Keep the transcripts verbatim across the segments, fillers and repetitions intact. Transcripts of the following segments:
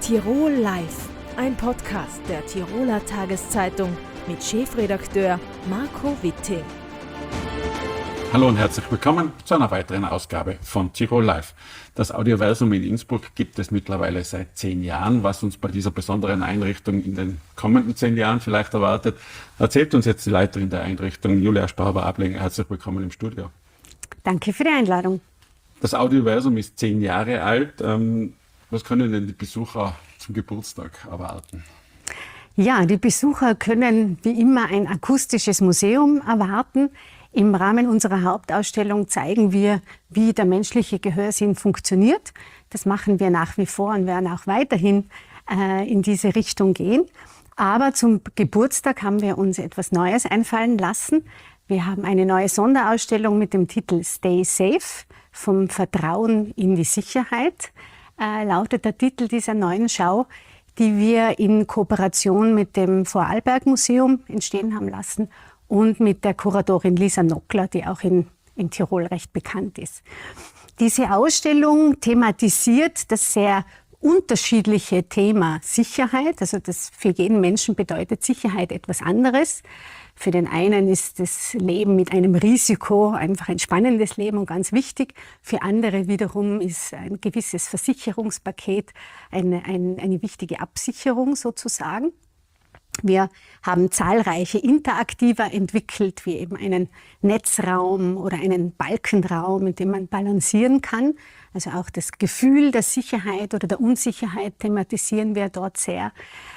Tirol Live, ein Podcast der Tiroler Tageszeitung mit Chefredakteur Marco Witting. Hallo und herzlich willkommen zu einer weiteren Ausgabe von Tirol Live. Das Audioversum in Innsbruck gibt es mittlerweile seit zehn Jahren. Was uns bei dieser besonderen Einrichtung in den kommenden zehn Jahren vielleicht erwartet, erzählt uns jetzt die Leiterin der Einrichtung, Julia Sparber-Abling. Herzlich willkommen im Studio. Danke für die Einladung. Das Audioversum ist zehn Jahre alt. Was können denn die Besucher zum Geburtstag erwarten? Ja, die Besucher können wie immer ein akustisches Museum erwarten. Im Rahmen unserer Hauptausstellung zeigen wir, wie der menschliche Gehörsinn funktioniert. Das machen wir nach wie vor und werden auch weiterhin äh, in diese Richtung gehen. Aber zum Geburtstag haben wir uns etwas Neues einfallen lassen. Wir haben eine neue Sonderausstellung mit dem Titel Stay Safe, vom Vertrauen in die Sicherheit. Äh, lautet der Titel dieser neuen Schau, die wir in Kooperation mit dem Vorarlberg-Museum entstehen haben lassen und mit der Kuratorin Lisa Nockler, die auch in, in Tirol recht bekannt ist. Diese Ausstellung thematisiert das sehr unterschiedliche Thema Sicherheit. Also das für jeden Menschen bedeutet Sicherheit etwas anderes. Für den einen ist das Leben mit einem Risiko einfach ein spannendes Leben und ganz wichtig. Für andere wiederum ist ein gewisses Versicherungspaket eine, eine, eine wichtige Absicherung sozusagen. Wir haben zahlreiche Interaktiver entwickelt, wie eben einen Netzraum oder einen Balkenraum, in dem man balancieren kann. Also auch das Gefühl der Sicherheit oder der Unsicherheit thematisieren wir dort sehr.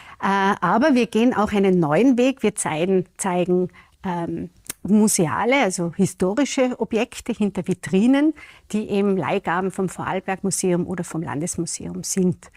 Aber wir gehen auch einen neuen Weg. Wir zeigen, zeigen ähm, museale, also historische Objekte hinter Vitrinen, die eben Leihgaben vom Vorarlberg-Museum oder vom Landesmuseum sind.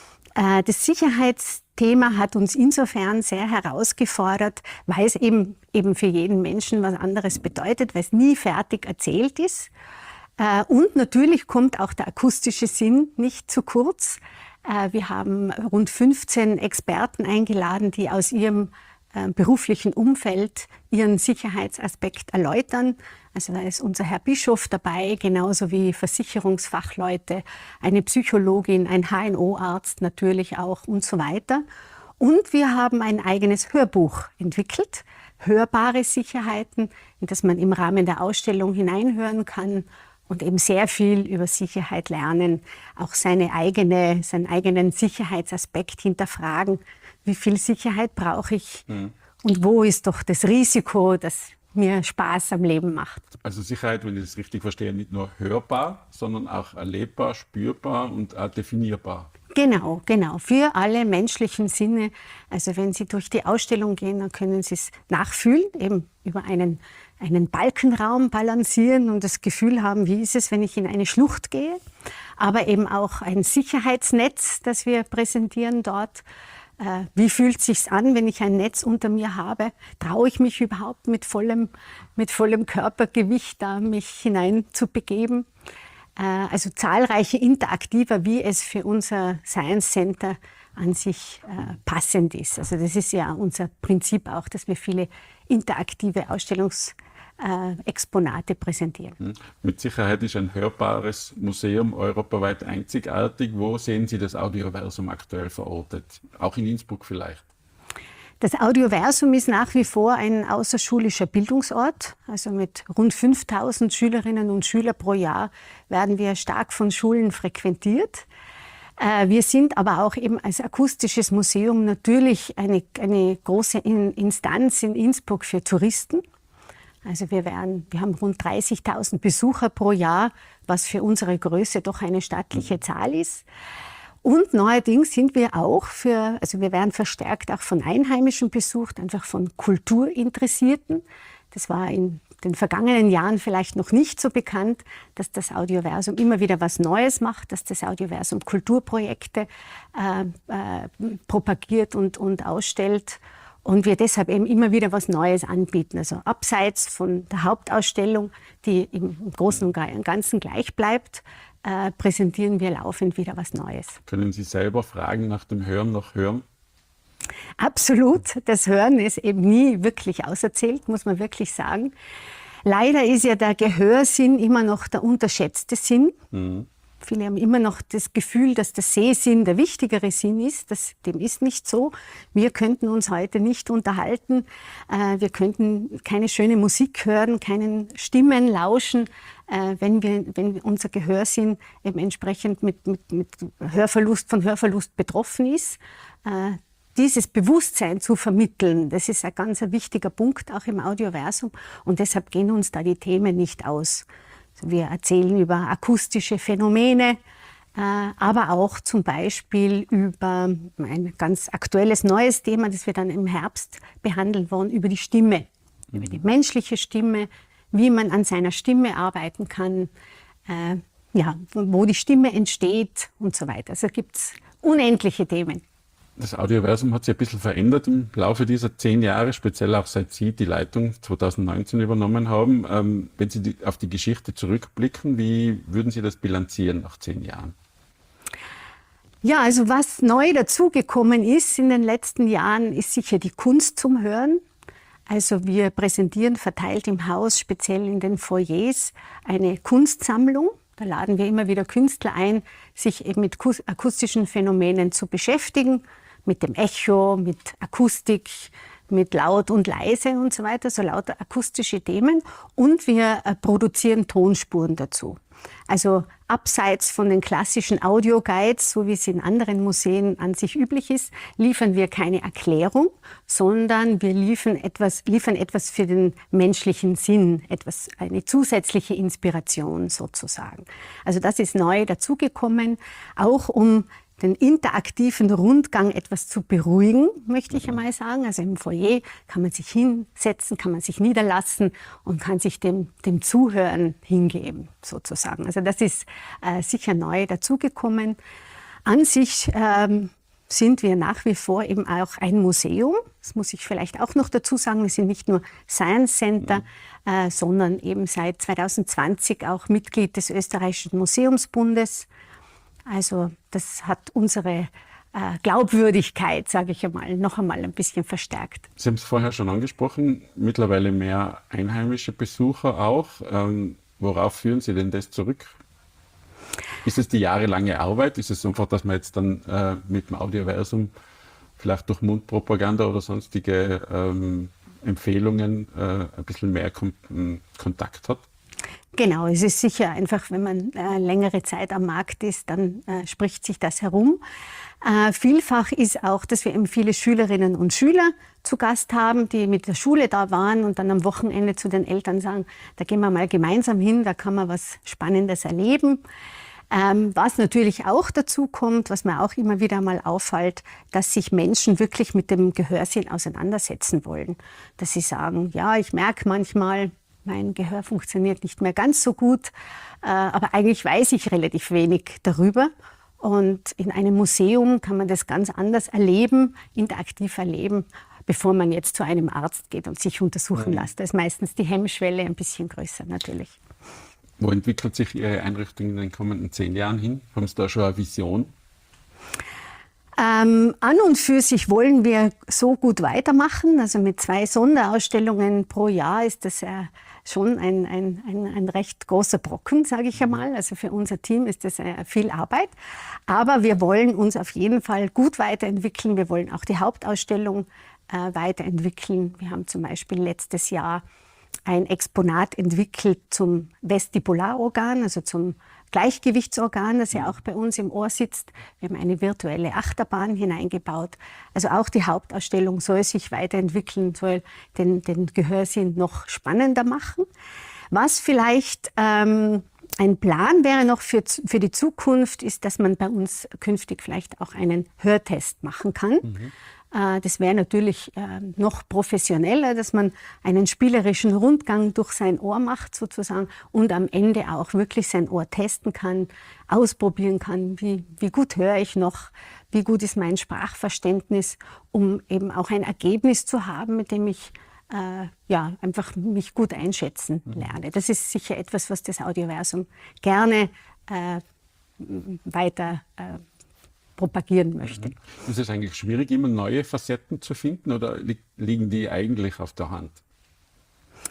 Äh, das Sicherheitsthema hat uns insofern sehr herausgefordert, weil es eben, eben für jeden Menschen was anderes bedeutet, weil es nie fertig erzählt ist. Äh, und natürlich kommt auch der akustische Sinn nicht zu kurz. Wir haben rund fünfzehn Experten eingeladen, die aus ihrem äh, beruflichen Umfeld ihren Sicherheitsaspekt erläutern. Also da ist unser Herr Bischof dabei, genauso wie Versicherungsfachleute, eine Psychologin, ein H N O-Arzt natürlich auch und so weiter. Und wir haben ein eigenes Hörbuch entwickelt, hörbare Sicherheiten, in das man im Rahmen der Ausstellung hineinhören kann. Und eben sehr viel über Sicherheit lernen, auch seine eigene, seinen eigenen Sicherheitsaspekt hinterfragen. Wie viel Sicherheit brauche ich? Mhm. Und wo ist doch das Risiko, das mir Spaß am Leben macht? Also Sicherheit, wenn ich das richtig verstehe, nicht nur hörbar, sondern auch erlebbar, spürbar und auch definierbar. Genau, genau. Für alle menschlichen Sinne. Also wenn Sie durch die Ausstellung gehen, dann können Sie es nachfühlen, eben über einen, einen Balkenraum balancieren und das Gefühl haben, wie ist es, wenn ich in eine Schlucht gehe. Aber eben auch ein Sicherheitsnetz, das wir präsentieren dort. Äh, wie fühlt es sich an, wenn ich ein Netz unter mir habe? Traue ich mich überhaupt mit vollem, mit vollem Körpergewicht da mich hineinzubegeben? Also zahlreiche Interaktiver, wie es für unser Science Center an sich äh, passend ist. Also das ist ja unser Prinzip auch, dass wir viele interaktive Ausstellungsexponate äh, präsentieren. Mit Sicherheit ist ein hörbares Museum europaweit einzigartig. Wo sehen Sie das Audioversum aktuell verortet? Auch in Innsbruck vielleicht? Das Audioversum ist nach wie vor ein außerschulischer Bildungsort. Also mit rund fünftausend Schülerinnen und Schülern pro Jahr werden wir stark von Schulen frequentiert. Wir sind aber auch eben als akustisches Museum natürlich eine, eine große Instanz in Innsbruck für Touristen. Also wir, werden, wir haben rund dreißigtausend Besucher pro Jahr, was für unsere Größe doch eine stattliche Zahl ist. Und neuerdings sind wir auch für, also wir werden verstärkt auch von Einheimischen besucht, einfach von Kulturinteressierten. Das war in den vergangenen Jahren vielleicht noch nicht so bekannt, dass das Audioversum immer wieder was Neues macht, dass das Audioversum Kulturprojekte äh, äh, propagiert und, und ausstellt. Und wir deshalb eben immer wieder was Neues anbieten. Also abseits von der Hauptausstellung, die im Großen und Ganzen gleich bleibt, Äh, präsentieren wir laufend wieder was Neues. Können Sie selber fragen nach dem Hören noch hören? Absolut. Das Hören ist eben nie wirklich auserzählt, muss man wirklich sagen. Leider ist ja der Gehörsinn immer noch der unterschätzte Sinn. Mhm. viele haben immer noch das Gefühl, dass der Sehsinn der wichtigere Sinn ist. Das, dem ist nicht so. Wir könnten uns heute nicht unterhalten. Äh, wir könnten keine schöne Musik hören, keinen Stimmen lauschen, äh, wenn, wir, wenn unser Gehörsinn eben entsprechend mit, mit, mit Hörverlust, von Hörverlust betroffen ist. Äh, dieses Bewusstsein zu vermitteln, das ist ein ganz wichtiger Punkt auch im Audioversum. Und deshalb gehen uns da die Themen nicht aus. Wir erzählen über akustische Phänomene, äh, aber auch zum Beispiel über ein ganz aktuelles neues Thema, das wir dann im Herbst behandeln wollen, über die Stimme, mhm. über die menschliche Stimme, wie man an seiner Stimme arbeiten kann, äh, ja, wo die Stimme entsteht und so weiter. Also gibt es unendliche Themen. Das Audioversum hat sich ein bisschen verändert im Laufe dieser zehn Jahre, speziell auch seit Sie die Leitung zwanzig neunzehn übernommen haben. Ähm, wenn Sie die, auf die Geschichte zurückblicken, wie würden Sie das bilanzieren nach zehn Jahren? Ja, also was neu dazugekommen ist in den letzten Jahren, ist sicher die Kunst zum Hören. Also wir präsentieren verteilt im Haus, speziell in den Foyers, eine Kunstsammlung. Da laden wir immer wieder Künstler ein, sich eben mit akustischen Phänomenen zu beschäftigen, mit dem Echo, mit Akustik, mit laut und leise und so weiter, so lauter akustische Themen. Und wir äh, produzieren Tonspuren dazu. Also abseits von den klassischen Audioguides, so wie es in anderen Museen an sich üblich ist, liefern wir keine Erklärung, sondern wir liefern etwas, liefern etwas für den menschlichen Sinn, etwas, eine zusätzliche Inspiration sozusagen. Also das ist neu dazugekommen, auch um den interaktiven Rundgang etwas zu beruhigen, möchte ich einmal sagen. Also im Foyer kann man sich hinsetzen, kann man sich niederlassen und kann sich dem, dem Zuhören hingeben, sozusagen. Also das ist äh, sicher neu dazugekommen. An sich ähm, sind wir nach wie vor eben auch ein Museum. Das muss ich vielleicht auch noch dazu sagen. Wir sind nicht nur Science Center, äh, sondern eben seit zwanzig zwanzig auch Mitglied des Österreichischen Museumsbundes. Also das hat unsere äh, Glaubwürdigkeit, sage ich einmal, noch einmal ein bisschen verstärkt. Sie haben es vorher schon angesprochen, mittlerweile mehr einheimische Besucher auch. Ähm, worauf führen Sie denn das zurück? Ist es die jahrelange Arbeit? Ist es einfach, dass man jetzt dann äh, mit dem Audioversum vielleicht durch Mundpropaganda oder sonstige ähm, Empfehlungen äh, ein bisschen mehr Kon Kontakt hat? Genau, es ist sicher einfach, wenn man äh, längere Zeit am Markt ist, dann äh, spricht sich das herum. Äh, vielfach ist auch, dass wir eben viele Schülerinnen und Schüler zu Gast haben, die mit der Schule da waren und dann am Wochenende zu den Eltern sagen, da gehen wir mal gemeinsam hin, da kann man was Spannendes erleben. Ähm, was natürlich auch dazu kommt, was mir auch immer wieder mal auffällt, dass sich Menschen wirklich mit dem Gehörsinn auseinandersetzen wollen. Dass sie sagen, ja, ich merke manchmal, mein Gehör funktioniert nicht mehr ganz so gut, äh, aber eigentlich weiß ich relativ wenig darüber. Und in einem Museum kann man das ganz anders erleben, interaktiv erleben, bevor man jetzt zu einem Arzt geht und sich untersuchen lässt. Da ist meistens die Hemmschwelle ein bisschen größer natürlich. Wo entwickelt sich Ihre Einrichtung in den kommenden zehn Jahren hin? Haben Sie da schon eine Vision? Ähm, an und für sich wollen wir so gut weitermachen. Also mit zwei Sonderausstellungen pro Jahr ist das äh, schon ein, ein, ein, ein recht großer Brocken, sage ich einmal. Also für unser Team ist das äh, viel Arbeit. Aber wir wollen uns auf jeden Fall gut weiterentwickeln. Wir wollen auch die Hauptausstellung äh, weiterentwickeln. Wir haben zum Beispiel letztes Jahr ein Exponat entwickelt zum Vestibularorgan, also zum Gleichgewichtsorgan, das ja auch bei uns im Ohr sitzt. Wir haben eine virtuelle Achterbahn hineingebaut. Also auch die Hauptausstellung soll sich weiterentwickeln, soll den, den Gehörsinn noch spannender machen. Was vielleicht ähm, ein Plan wäre noch für, für die Zukunft, ist, dass man bei uns künftig vielleicht auch einen Hörtest machen kann. Mhm. Das wäre natürlich noch professioneller, dass man einen spielerischen Rundgang durch sein Ohr macht sozusagen und am Ende auch wirklich sein Ohr testen kann, ausprobieren kann, wie, wie gut höre ich noch, wie gut ist mein Sprachverständnis, um eben auch ein Ergebnis zu haben, mit dem ich äh, ja, einfach mich gut einschätzen lerne. Das ist sicher etwas, was das Audioversum gerne äh, weiter äh, propagieren möchte. Ist es eigentlich schwierig, immer neue Facetten zu finden oder li liegen die eigentlich auf der Hand?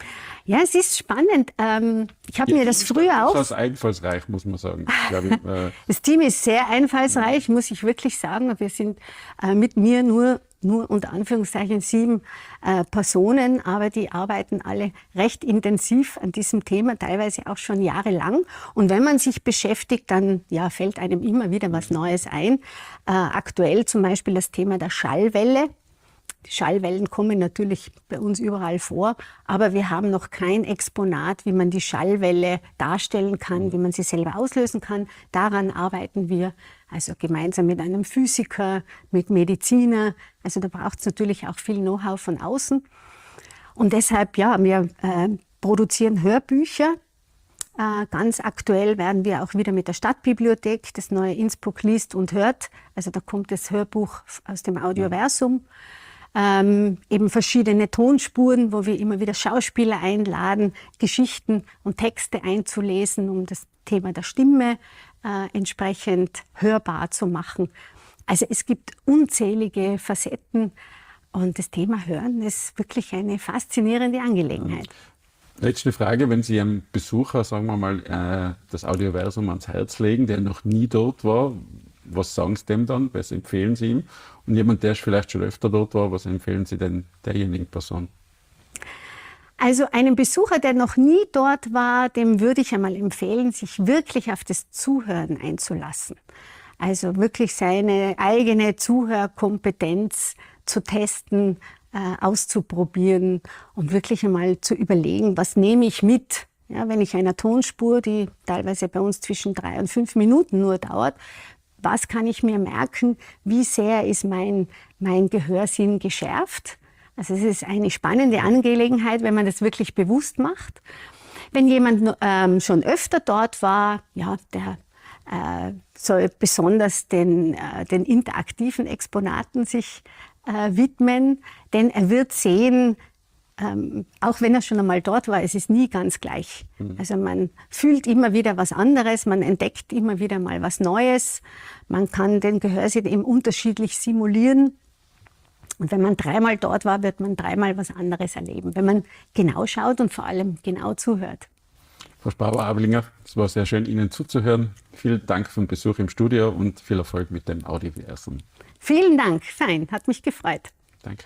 Ja, es ist spannend. Ähm, ich habe mir das früher auch... Das ist einfallsreich, muss man sagen. Ich. Äh das Team ist sehr einfallsreich, muss ich wirklich sagen. Wir sind äh, mit mir nur, nur unter Anführungszeichen sieben äh, Personen, aber die arbeiten alle recht intensiv an diesem Thema, teilweise auch schon jahrelang. Und wenn man sich beschäftigt, dann ja, fällt einem immer wieder was Neues ein. Äh, aktuell zum Beispiel das Thema der Schallwelle. Die Schallwellen kommen natürlich bei uns überall vor, aber wir haben noch kein Exponat, wie man die Schallwelle darstellen kann, wie man sie selber auslösen kann. Daran arbeiten wir, also gemeinsam mit einem Physiker, mit Mediziner. Also da braucht es natürlich auch viel Know-how von außen. Und deshalb, ja, wir äh, produzieren Hörbücher. Äh, ganz aktuell werden wir auch wieder mit der Stadtbibliothek, das neue Innsbruck liest und hört. Also da kommt das Hörbuch aus dem Audioversum. Ähm, eben verschiedene Tonspuren, wo wir immer wieder Schauspieler einladen, Geschichten und Texte einzulesen, um das Thema der Stimme äh, entsprechend hörbar zu machen. Also es gibt unzählige Facetten und das Thema Hören ist wirklich eine faszinierende Angelegenheit. Letzte Frage, wenn Sie einem Besucher, sagen wir mal, äh, das Audioversum ans Herz legen, der noch nie dort war, was sagen Sie dem dann? Was empfehlen Sie ihm? Und jemand, der vielleicht schon öfter dort war, was empfehlen Sie denn derjenigen Person? Also einem Besucher, der noch nie dort war, dem würde ich einmal empfehlen, sich wirklich auf das Zuhören einzulassen. Also wirklich seine eigene Zuhörkompetenz zu testen, äh, auszuprobieren und wirklich einmal zu überlegen, was nehme ich mit? Ja, wenn ich einer Tonspur, die teilweise bei uns zwischen drei und fünf Minuten nur dauert, was kann ich mir merken, wie sehr ist mein, mein Gehörsinn geschärft? Also es ist eine spannende Angelegenheit, wenn man das wirklich bewusst macht. Wenn jemand ähm, schon öfter dort war, ja, der äh, soll besonders den, äh, den interaktiven Exponaten sich äh, widmen, denn er wird sehen, Ähm, auch wenn er schon einmal dort war, es ist nie ganz gleich. Mhm. Also man fühlt immer wieder was anderes, man entdeckt immer wieder mal was Neues. Man kann den Gehörsinn eben unterschiedlich simulieren. Und wenn man dreimal dort war, wird man dreimal was anderes erleben, wenn man genau schaut und vor allem genau zuhört. Frau Spauer-Ablinger, es war sehr schön, Ihnen zuzuhören. Vielen Dank für den Besuch im Studio und viel Erfolg mit dem Audioversum. Vielen Dank, fein, hat mich gefreut. Danke.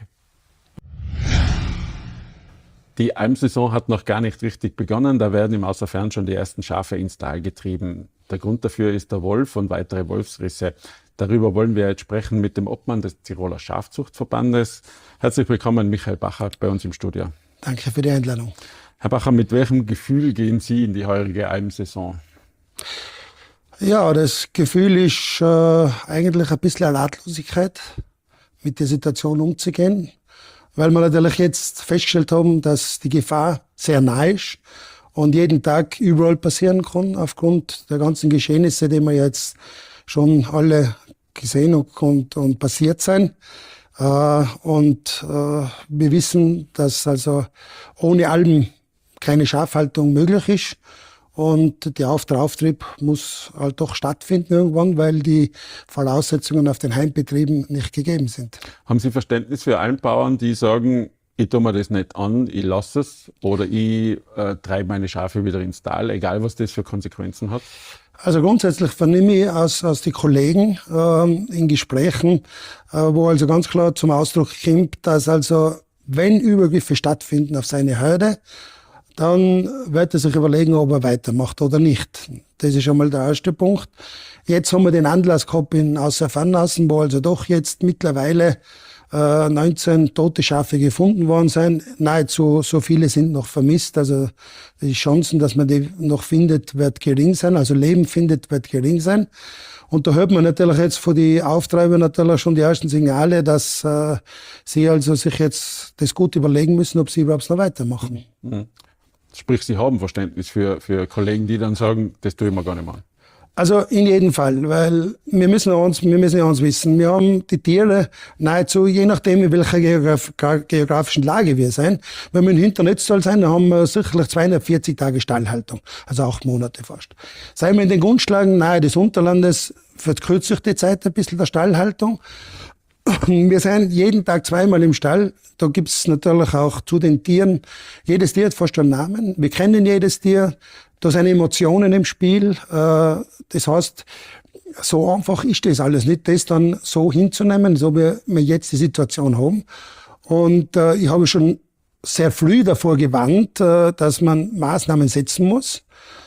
Die Almsaison hat noch gar nicht richtig begonnen, da werden im Außerfern schon die ersten Schafe ins Tal getrieben. Der Grund dafür ist der Wolf und weitere Wolfsrisse. Darüber wollen wir jetzt sprechen mit dem Obmann des Tiroler Schafzuchtverbandes. Herzlich willkommen, Michael Bacher, bei uns im Studio. Danke für die Einladung. Herr Bacher, mit welchem Gefühl gehen Sie in die heurige Almsaison? Ja, das Gefühl ist äh, eigentlich ein bisschen eine Ratlosigkeit, mit der Situation umzugehen. Weil wir natürlich jetzt festgestellt haben, dass die Gefahr sehr nah ist und jeden Tag überall passieren kann, aufgrund der ganzen Geschehnisse, die wir jetzt schon alle gesehen und, und passiert sind. Äh, und äh, wir wissen, dass also ohne Alm keine Schafhaltung möglich ist. Und der Auftrieb muss halt doch stattfinden irgendwann, weil die Voraussetzungen auf den Heimbetrieben nicht gegeben sind. Haben Sie Verständnis für Almbauern, die sagen, ich tue mir das nicht an, ich lasse es oder ich äh, treibe meine Schafe wieder ins Tal, egal was das für Konsequenzen hat? Also grundsätzlich vernehme ich aus, aus den Kollegen ähm, in Gesprächen, äh, wo also ganz klar zum Ausdruck kommt, dass also, wenn Übergriffe stattfinden auf seine Herde, dann wird er sich überlegen, ob er weitermacht oder nicht. Das ist schon mal der erste Punkt. Jetzt haben wir den Anlass gehabt in Außerfernaußen, wo also doch jetzt mittlerweile äh, neunzehn tote Schafe gefunden worden sind. Nahezu so viele sind noch vermisst. Also die Chancen, dass man die noch findet, wird gering sein. Also Leben findet, wird gering sein. Und da hört man natürlich jetzt von den Auftreibern natürlich schon die ersten Signale, dass äh, sie also sich jetzt das gut überlegen müssen, ob sie überhaupt noch weitermachen. Mhm. Sprich, Sie haben Verständnis für, für Kollegen, die dann sagen, das tue ich mir gar nicht mehr an. Also in jedem Fall, weil wir müssen uns, wir müssen ja uns wissen, wir haben die Tiere nahezu, je nachdem in welcher Geograf, geografischen Lage wir sind, wenn wir in Hinternetztal sind, dann haben wir sicherlich zweihundertvierzig Tage Stallhaltung, also acht Monate fast. Seien wir in den Grundlagen nahe des Unterlandes, verkürzt sich die Zeit ein bisschen der Stallhaltung. wir sind jeden Tag zweimal im Stall. Da gibt's natürlich auch zu den Tieren, jedes Tier hat fast einen Namen. Wir kennen jedes Tier. Da sind Emotionen im Spiel. Das heißt, so einfach ist das alles nicht, das dann so hinzunehmen, so wie wir jetzt die Situation haben. Und äh, ich habe schon sehr früh davor gewarnt, äh, dass man Maßnahmen setzen muss,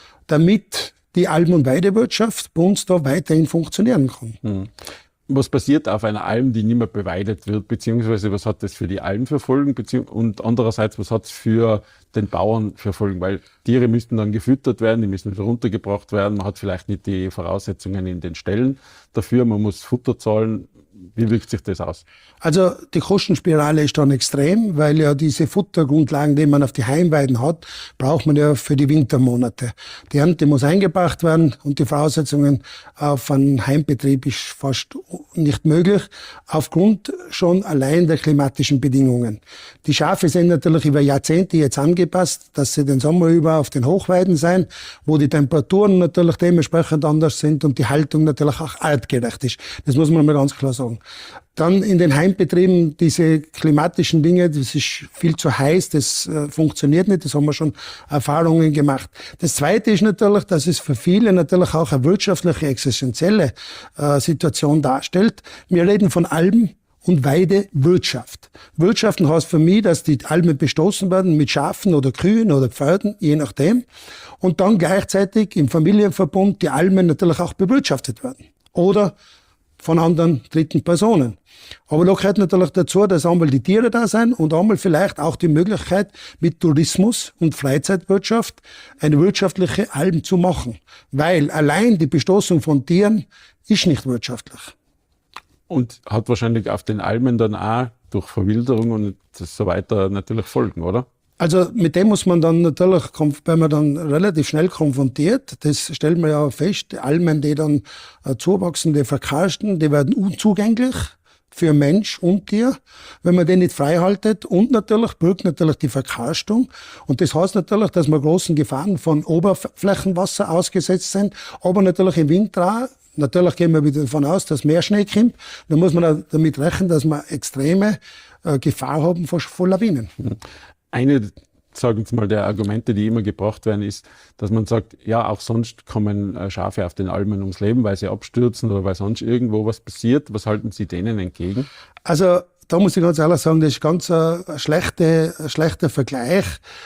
damit die Alm- und Weidewirtschaft bei uns da weiterhin funktionieren kann. Hm. Was passiert auf einer Alm, die nicht mehr beweidet wird, beziehungsweise was hat das für die Alm für Folgen, und andererseits, was hat es für den Bauern für Folgen? Weil Tiere müssten dann gefüttert werden, die müssen wieder runtergebracht werden, man hat vielleicht nicht die Voraussetzungen in den Ställen dafür, man muss Futter zahlen. Wie wirkt sich das aus? Also die Kostenspirale ist dann extrem, weil ja diese Futtergrundlagen, die man auf die Heimweiden hat, braucht man ja für die Wintermonate. Die Ernte muss eingebracht werden und die Voraussetzungen auf einen Heimbetrieb ist fast nicht möglich, aufgrund schon allein der klimatischen Bedingungen. Die Schafe sind natürlich über Jahrzehnte jetzt angepasst, dass sie den Sommer über auf den Hochweiden sein, wo die Temperaturen natürlich dementsprechend anders sind und die Haltung natürlich auch artgerecht ist. Das muss man mal ganz klar sagen. Dann in den Heimbetrieben diese klimatischen Dinge, das ist viel zu heiß, das äh, funktioniert nicht, das haben wir schon Erfahrungen gemacht. Das Zweite ist natürlich, dass es für viele natürlich auch eine wirtschaftliche, existenzielle äh, Situation darstellt. Wir reden von Alm- und Weidewirtschaft. Wirtschaften heißt für mich, dass die Almen bestoßen werden mit Schafen oder Kühen oder Pferden, je nachdem. Und dann gleichzeitig im Familienverbund die Almen natürlich auch bewirtschaftet werden. Oder von anderen dritten Personen. Aber da gehört natürlich dazu, dass einmal die Tiere da sind und einmal vielleicht auch die Möglichkeit, mit Tourismus und Freizeitwirtschaft eine wirtschaftliche Alm zu machen. Weil allein die Bestoßung von Tieren ist nicht wirtschaftlich. Und hat wahrscheinlich auf den Almen dann auch durch Verwilderung und so weiter natürlich Folgen, oder? Also mit dem muss man dann natürlich, wenn man dann relativ schnell konfrontiert, das stellt man ja fest, die Almen, die dann äh, zuwachsen, die verkarsten, die werden unzugänglich für Mensch und Tier, wenn man den nicht freihaltet. Und natürlich birgt natürlich die Verkarstung. Und das heißt natürlich, dass wir großen Gefahren von Oberflächenwasser ausgesetzt sind, aber natürlich im Winter auch. Natürlich gehen wir wieder davon aus, dass mehr Schnee kommt. Dann muss man auch damit rechnen, dass wir extreme äh, Gefahr haben vor, vor Lawinen. Eine, sagen Sie mal, der Argumente, die immer gebracht werden, ist, dass man sagt, ja, auch sonst kommen äh, Schafe auf den Almen ums Leben, weil sie abstürzen oder weil sonst irgendwo was passiert. Was halten Sie denen entgegen? Also da muss ich ganz ehrlich sagen, das ist ganz ein, ein, schlechte, ein schlechter Vergleich.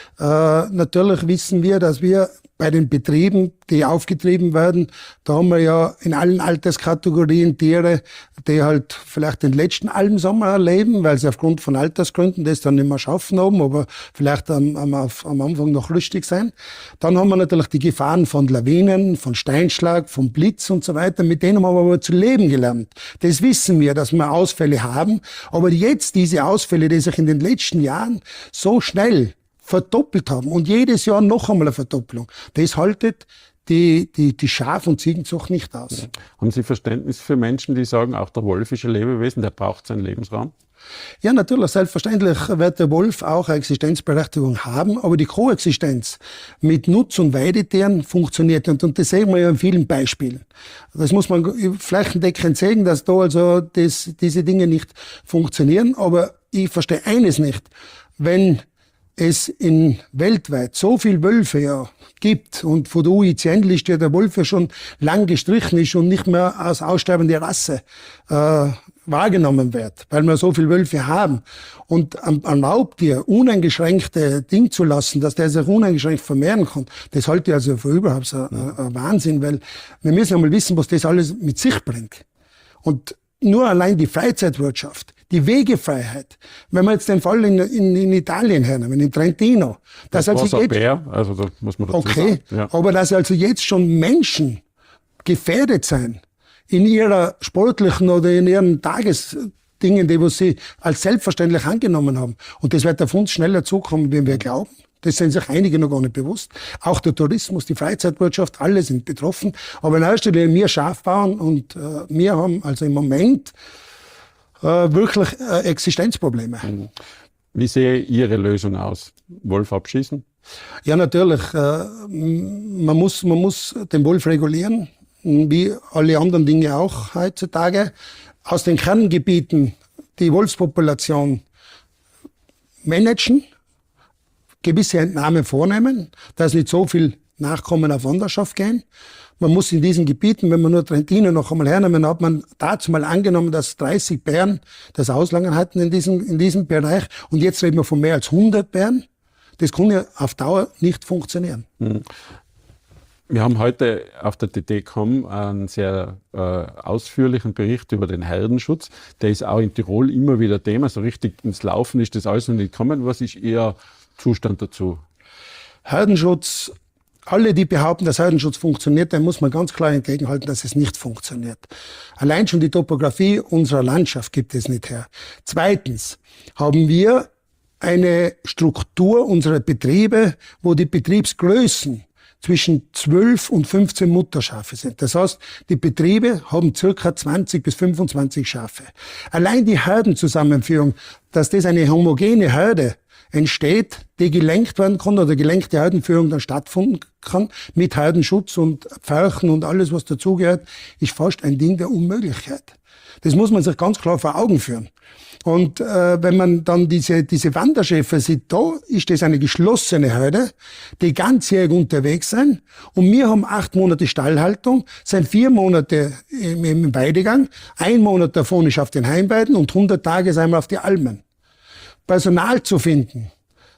Äh, natürlich wissen wir, dass wir bei den Betrieben, die aufgetrieben werden, da haben wir ja in allen Alterskategorien Tiere, die halt vielleicht den letzten Almsommer erleben, weil sie aufgrund von Altersgründen das dann nicht mehr schaffen haben, aber vielleicht am, am, am Anfang noch lustig sein. Dann haben wir natürlich die Gefahren von Lawinen, von Steinschlag, von Blitz und so weiter. Mit denen haben wir aber zu leben gelernt. Das wissen wir, dass wir Ausfälle haben. Aber jetzt diese Ausfälle, die sich in den letzten Jahren so schnell verdoppelt haben und jedes Jahr noch einmal eine Verdopplung, das haltet die, die, die Schaf- und Ziegenzucht nicht aus. Ja. Haben Sie Verständnis für Menschen, die sagen, auch der Wolf ist ein Lebewesen, der braucht seinen Lebensraum? Ja, natürlich, selbstverständlich wird der Wolf auch eine Existenzberechtigung haben, aber die Koexistenz mit Nutz- und Weidetieren funktioniert nicht. Und das sehen wir ja in vielen Beispielen. Das muss man flächendeckend sehen, dass da also das, diese Dinge nicht funktionieren. Aber ich verstehe eines nicht. Wenn es in weltweit so viel Wölfe ja gibt und von der U I C N-Liste der Wolf ja schon lang gestrichen ist und nicht mehr als aussterbende Rasse äh, wahrgenommen wird, weil wir so viele Wölfe haben und am, am Raubtier uneingeschränkte Ding zu lassen, dass der sich uneingeschränkt vermehren kann, das halte ich also für überhaupt so ein, ein Wahnsinn, weil wir müssen ja mal wissen, was das alles mit sich bringt. Und nur allein die Freizeitwirtschaft, die Wegefreiheit. Wenn wir jetzt den Fall in, in, in Italien hernehmen, in Trentino. Das also war so Bär, also da muss man dazu okay, sagen. Ja. Aber dass also jetzt schon Menschen gefährdet sein in ihrer sportlichen oder in ihren Tagesdingen, die was sie als selbstverständlich angenommen haben. Und das wird auf uns schneller zukommen, wie wir glauben. Das sind sich einige noch gar nicht bewusst. Auch der Tourismus, die Freizeitwirtschaft, alle sind betroffen. Aber in erster Linie wir Schafbauern und äh, wir haben also im Moment äh, wirklich äh, Existenzprobleme. Wie sehe Ihre Lösung aus? Wolf abschießen? Ja, natürlich. Äh, man muss, man muss den Wolf regulieren, wie alle anderen Dinge auch heutzutage. Aus den Kerngebieten die Wolfspopulation managen, gewisse Entnahmen vornehmen, dass nicht so viel Nachkommen auf Wanderschaft gehen. Man muss in diesen Gebieten, wenn man nur Trentino noch einmal hernehmen, hat man dazu mal angenommen, dass dreißig Bären das Auslangen hatten in diesem, in diesem Bereich. Und jetzt reden wir von mehr als hundert Bären. Das kann ja auf Dauer nicht funktionieren. Mhm. Wir haben heute auf der T T Punkt com einen sehr äh, ausführlichen Bericht über den Herdenschutz. Der ist auch in Tirol immer wieder Thema. So richtig ins Laufen ist das alles noch nicht gekommen. Was ist Ihr Zustand dazu? Herdenschutz, alle, die behaupten, dass Herdenschutz funktioniert, dann muss man ganz klar entgegenhalten, dass es nicht funktioniert. Allein schon die Topografie unserer Landschaft gibt es nicht her. Zweitens haben wir eine Struktur unserer Betriebe, wo die Betriebsgrößen zwischen zwölf und fünfzehn Mutterschafe sind. Das heißt, die Betriebe haben circa zwanzig bis fünfundzwanzig Schafe. Allein die Herdenzusammenführung, dass das eine homogene Herde entsteht, die gelenkt werden kann oder gelenkte Herdenführung dann stattfinden kann, mit Herdenschutz und Pferchen und alles, was dazugehört, ist fast ein Ding der Unmöglichkeit. Das muss man sich ganz klar vor Augen führen. Und äh, wenn man dann diese diese Wanderschäfer sieht, da ist das eine geschlossene Herde, die ganzjährig unterwegs sind. Und wir haben acht Monate Stallhaltung, sind vier Monate im, im Weidegang, ein Monat davon ist auf den Heimweiden und hundert Tage sind wir auf die Almen. Personal zu finden,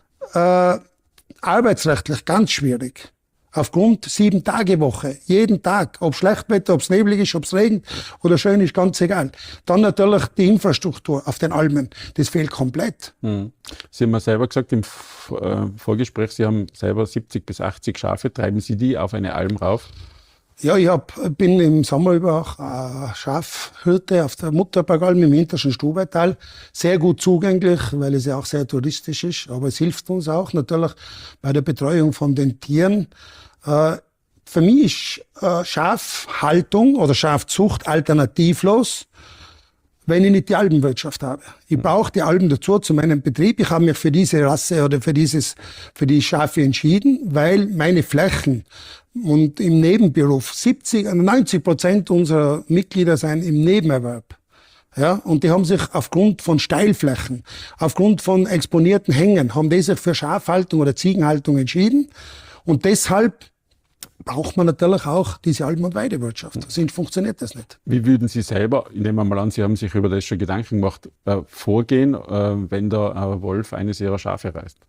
äh, arbeitsrechtlich ganz schwierig. Aufgrund sieben Tage Woche, jeden Tag, ob Schlechtwetter, ob es neblig ist, ob es regnet oder schön ist, ganz egal. Dann natürlich die Infrastruktur auf den Almen, das fehlt komplett. Mhm. Sie haben ja selber gesagt im Vorgespräch, Sie haben selber siebzig bis achtzig Schafe, treiben Sie die auf eine Alm rauf? Ja, ich hab, bin im Sommer über auch äh, Schafhirte auf der Mutterbergalm im hintersten Stubaital. Sehr gut zugänglich, weil es ja auch sehr touristisch ist. Aber es hilft uns auch natürlich bei der Betreuung von den Tieren. Äh, für mich ist äh, Schafhaltung oder Schafzucht alternativlos, wenn ich nicht die Alpenwirtschaft habe. Ich brauche die Alpen dazu zu meinem Betrieb. Ich habe mich für diese Rasse oder für dieses, für die Schafe entschieden, weil meine Flächen und im Nebenberuf siebzig, neunzig Prozent unserer Mitglieder sind im Nebenerwerb. Ja, und die haben sich aufgrund von Steilflächen, aufgrund von exponierten Hängen, haben die sich für Schafhaltung oder Ziegenhaltung entschieden. Und deshalb braucht man natürlich auch diese Alpen- und Weidewirtschaft. Sonst funktioniert das nicht. Wie würden Sie selber, ich nehme mal an, Sie haben sich über das schon Gedanken gemacht, äh, vorgehen, äh, wenn da ein Wolf eines Ihrer Schafe reißt?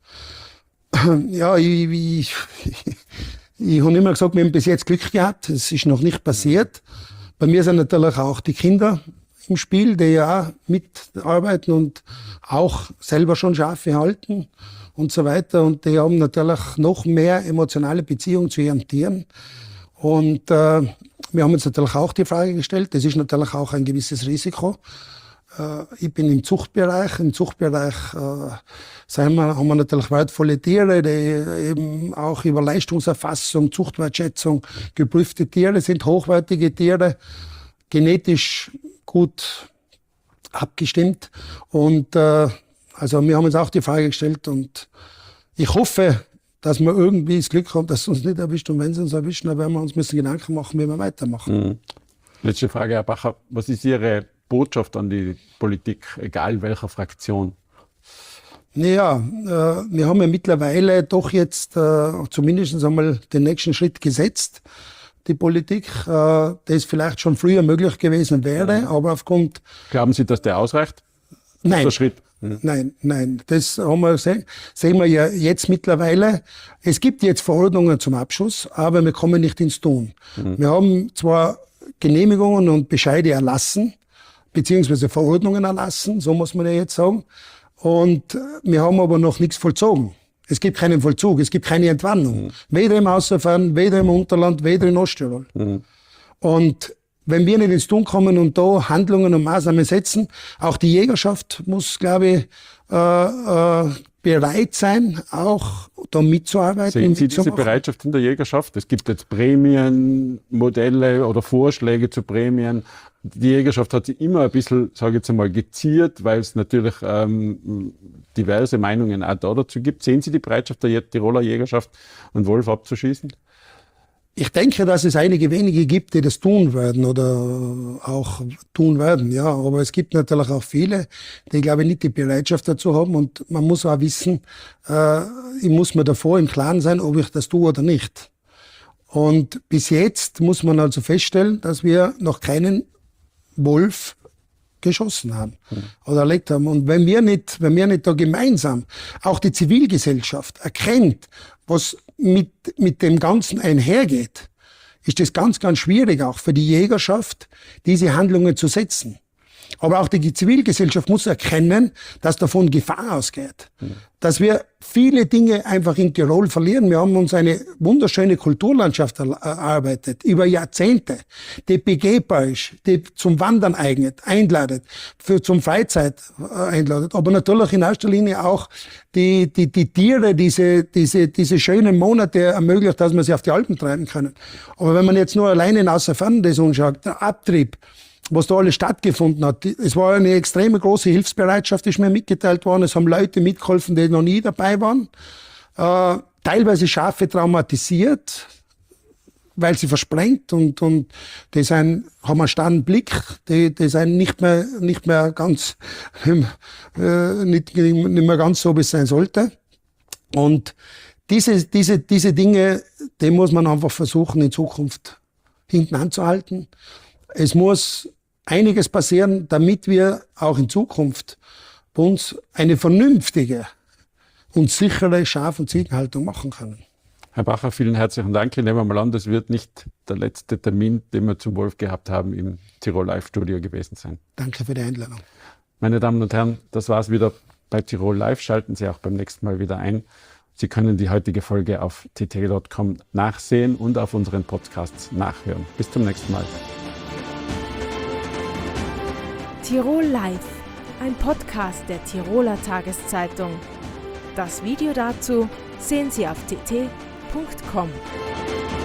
Ja, ich, ich, ich habe immer gesagt, wir haben bis jetzt Glück gehabt. Es ist noch nicht passiert. Bei mir sind natürlich auch die Kinder im Spiel, die ja auch mitarbeiten und auch selber schon Schafe halten und so weiter. Und die haben natürlich noch mehr emotionale Beziehung zu ihren Tieren. Und äh, wir haben uns natürlich auch die Frage gestellt, das ist natürlich auch ein gewisses Risiko. Äh, ich bin im Zuchtbereich. Im Zuchtbereich äh, sagen wir, haben wir natürlich wertvolle Tiere, die eben auch über Leistungserfassung, Zuchtwertschätzung geprüfte Tiere sind, hochwertige Tiere, genetisch gut abgestimmt. Und äh, also wir haben uns auch die Frage gestellt und ich hoffe, dass wir irgendwie das Glück haben, dass es uns nicht erwischt. Und wenn es uns erwischt, dann werden wir uns müssen Gedanken machen, wie wir weitermachen. Mhm. Letzte Frage, Herr Bacher. Was ist Ihre Botschaft an die Politik, egal welcher Fraktion? Ja, äh, wir haben ja mittlerweile doch jetzt äh, zumindest einmal den nächsten Schritt gesetzt. Die Politik, äh, das vielleicht schon früher möglich gewesen wäre, ja. aber aufgrund... Glauben Sie, dass der ausreicht? Nein. Der Schritt? Mhm. Nein, nein, das haben wir gesehen, sehen wir ja jetzt mittlerweile. Es gibt jetzt Verordnungen zum Abschuss, aber wir kommen nicht ins Tun. Mhm. Wir haben zwar Genehmigungen und Bescheide erlassen, beziehungsweise Verordnungen erlassen, so muss man ja jetzt sagen, und wir haben aber noch nichts vollzogen. Es gibt keinen Vollzug, es gibt keine Entwarnung. Mhm. Weder im Außerfern, weder im Unterland, weder in Osttirol. Mhm. Und wenn wir nicht ins Tun kommen und da Handlungen und Maßnahmen setzen, auch die Jägerschaft muss, glaube ich, äh, äh, bereit sein, auch da mitzuarbeiten. Sehen Sie diese Bereitschaft in der Jägerschaft? Es gibt jetzt Prämienmodelle oder Vorschläge zu Prämien. Die Jägerschaft hat sich immer ein bisschen, sage ich jetzt einmal, geziert, weil es natürlich ähm, diverse Meinungen auch da dazu gibt. Sehen Sie die Bereitschaft der Tiroler Jägerschaft, einen Wolf abzuschießen? Ich denke, dass es einige wenige gibt, die das tun werden oder auch tun werden, ja. Aber es gibt natürlich auch viele, die, glaube ich, nicht die Bereitschaft dazu haben. Und man muss auch wissen, äh, ich muss mir davor im Klaren sein, ob ich das tue oder nicht. Und bis jetzt muss man also feststellen, dass wir noch keinen Wolf geschossen haben mhm. oder erlegt haben. Und wenn wir nicht, wenn wir nicht da gemeinsam, auch die Zivilgesellschaft erkennt, was mit, mit dem Ganzen einhergeht, ist das ganz, ganz schwierig auch für die Jägerschaft, diese Handlungen zu setzen. Aber auch die Zivilgesellschaft muss erkennen, dass davon Gefahr ausgeht. Mhm. Dass wir viele Dinge einfach in Tirol verlieren. Wir haben uns eine wunderschöne Kulturlandschaft erarbeitet, über Jahrzehnte, die begehbar ist, die zum Wandern eignet, einladet, für zum Freizeit einladet. Aber natürlich in erster Linie auch die, die, die Tiere, diese, diese, diese schönen Monate ermöglicht, dass man sie auf die Alpen treiben können. Aber wenn man jetzt nur alleine in Außerfern das anschaut, der Abtrieb, was da alles stattgefunden hat. Es war eine extrem große Hilfsbereitschaft, ist mir mitgeteilt worden. Es haben Leute mitgeholfen, die noch nie dabei waren. Äh, teilweise Schafe traumatisiert, weil sie versprengt und, und die sind, haben einen starren Blick, die, die sind nicht mehr, nicht mehr ganz, äh, nicht, nicht mehr ganz so, wie es sein sollte. Und diese, diese, diese Dinge, die muss man einfach versuchen, in Zukunft hinten anzuhalten. Es muss einiges passieren, damit wir auch in Zukunft bei uns eine vernünftige und sichere Schaf- und Ziegenhaltung machen können. Herr Bacher, vielen herzlichen Dank. Ich nehme mal an, das wird nicht der letzte Termin, den wir zum Wolf gehabt haben, im Tirol Live Studio gewesen sein. Danke für die Einladung. Meine Damen und Herren, das war es wieder bei Tirol Live. Schalten Sie auch beim nächsten Mal wieder ein. Sie können die heutige Folge auf t t punkt com nachsehen und auf unseren Podcasts nachhören. Bis zum nächsten Mal. Tirol Live, ein Podcast der Tiroler Tageszeitung. Das Video dazu sehen Sie auf t t punkt com.